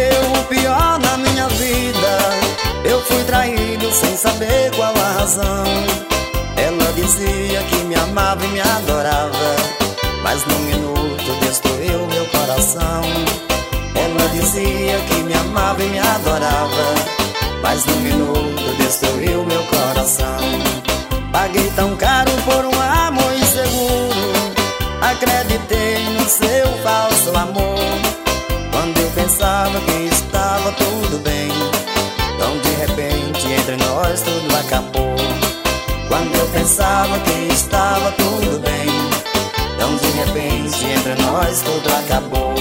aconteceu o pior na minha vida. Eu fui traído sem saber qual a razão. Ela dizia que me amava e me adorava, mas num minuto destruiu meu coração. Ela dizia que me amava e me adorava, mas num minuto destruiu meu coração. Paguei tão caro por um amor inseguro, acreditei no seu falso amor. Quando eu pensava que estava tudo bem, então de repente entre nós tudo acabou. Quando eu pensava que estava tudo bem, então de repente entre nós tudo acabou.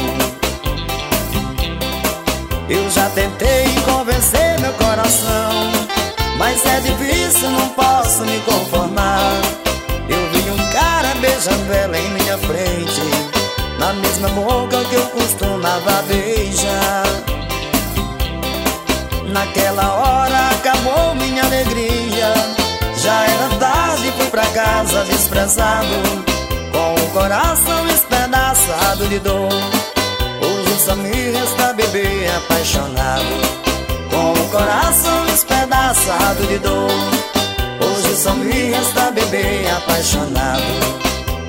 Eu já tentei convencer meu coração, mas é difícil, não posso me conformar. Eu vi um cara beijando ela em minha frente, na mesma boca que eu costumava beijar. Naquela hora acabou minha alegria. Já era tarde, fui pra casa desprezado, com o coração espedaçado de dor. Hoje só me resta beber apaixonado, com o coração espedaçado de dor. Hoje só me resta beber apaixonado.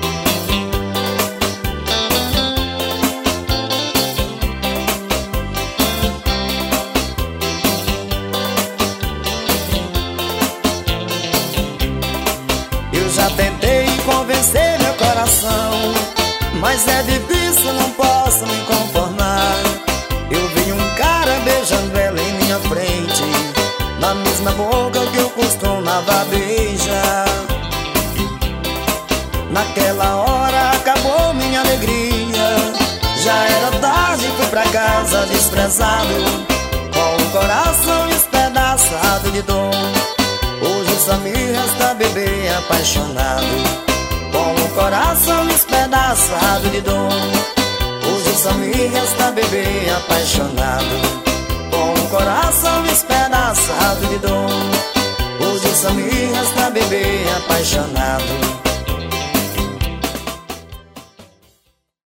Eu já tentei convencer meu coração, mas é difícil, não posso me conformar. Eu vi um cara beijando ela em minha frente, na mesma boca que eu costumava beijar. Naquela hora acabou minha alegria. Já era tarde, fui pra casa desprezado, com o coração espedaçado de dor. Hoje só me resta beber apaixonado, com o coração espedaçado de dor. Hoje só me resta beber apaixonado, com o coração espedaçado de dor. Hoje só me resta beber apaixonado.